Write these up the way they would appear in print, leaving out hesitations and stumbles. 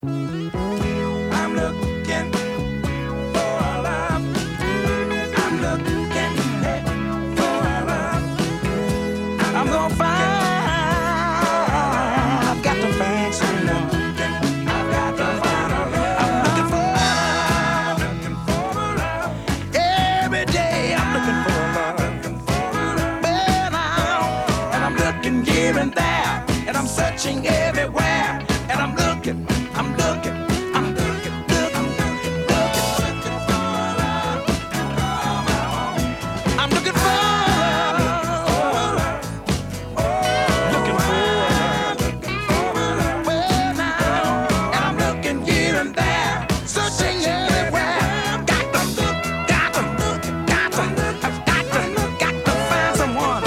I'm looking for a love. I'm looking for a love. I'm gonna find. I've got to find someone. I've got to find a love. I'm looking for a love. Every day I'm looking for a love. Well, and I'm looking here and there, and I'm searching everywhere, and I'm looking, I'm looking, I'm looking, looking, looking for love. I'm looking for love. Looking for love. Well, now, and I'm looking here and there, searching everywhere. Got to, got to, got to, I've got to find someone.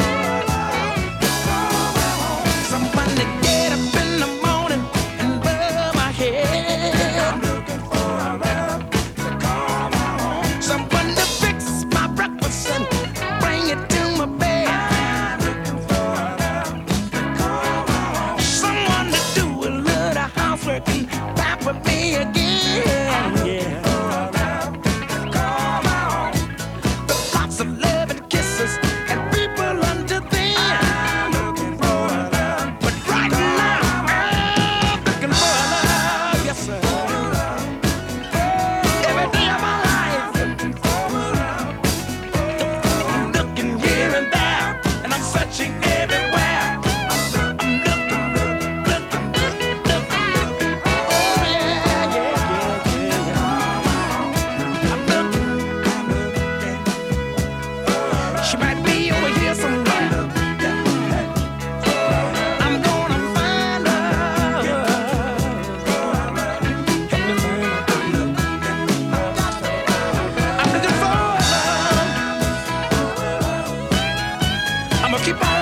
Someone to get up in the morning and rub my head. I'm looking for a love to call my own. Someone to fix my breakfast and bring it to my bed. I'm looking for a love to call my own. Someone to do a little housework and pamper me again. Yeah. For a love to call my own. With lots of love and kisses and people under them. I'm looking for a love. But right now, I'm looking for a love. Yes, sir. Every day of my life, I'm looking here and there, and I'm searching everywhere. I'm looking, looking, looking, looking. Oh, yeah, yeah, yeah, yeah. I'm looking. She might be over here somewhere. I'm gonna find her. Help me find her. I'm looking for love. I'ma keep on